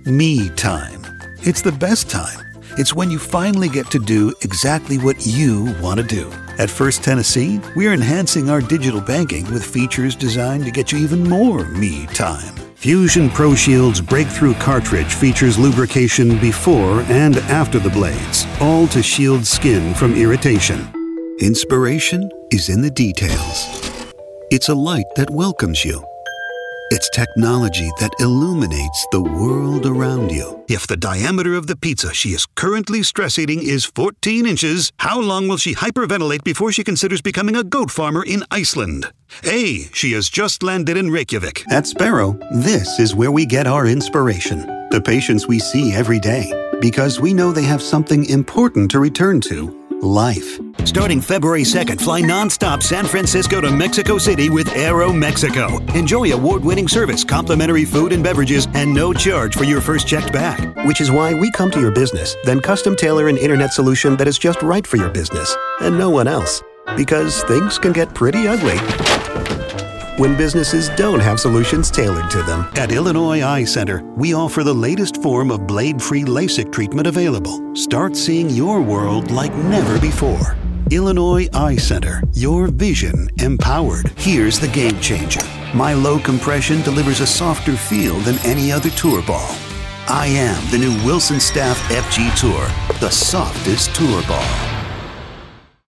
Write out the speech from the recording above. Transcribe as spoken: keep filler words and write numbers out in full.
Me time. It's the best time. It's when you finally get to do exactly what you want to do. At First Tennessee, we're enhancing our digital banking with features designed to get you even more me time. Fusion Pro Shield's breakthrough cartridge features lubrication before and after the blades, all to shield skin from irritation. Inspiration is in the details. It's a light that welcomes you. It's technology that illuminates the world around you. If the diameter of the pizza she is currently stress eating is fourteen inches, how long will she hyperventilate before she considers becoming a goat farmer in Iceland? A. She has just landed in Reykjavik. At Sparrow, this is where we get our inspiration. The patients we see every day. Because we know they have something important to return to. Life. Starting February second, fly nonstop San Francisco to Mexico City with Aero Mexico. Enjoy award-winning service, complimentary food and beverages, and no charge for your first checked bag. Which is why we come to your business, then custom tailor an internet solution that is just right for your business, and no one else. Because things can get pretty ugly when businesses don't have solutions tailored to them. At Illinois Eye Center, we offer the latest form of blade-free LASIK treatment available. Start seeing your world like never before. Illinois Eye Center, your vision empowered. Here's the game changer. My low compression delivers a softer feel than any other tour ball. I am the new Wilson Staff F G Tour, the softest tour ball.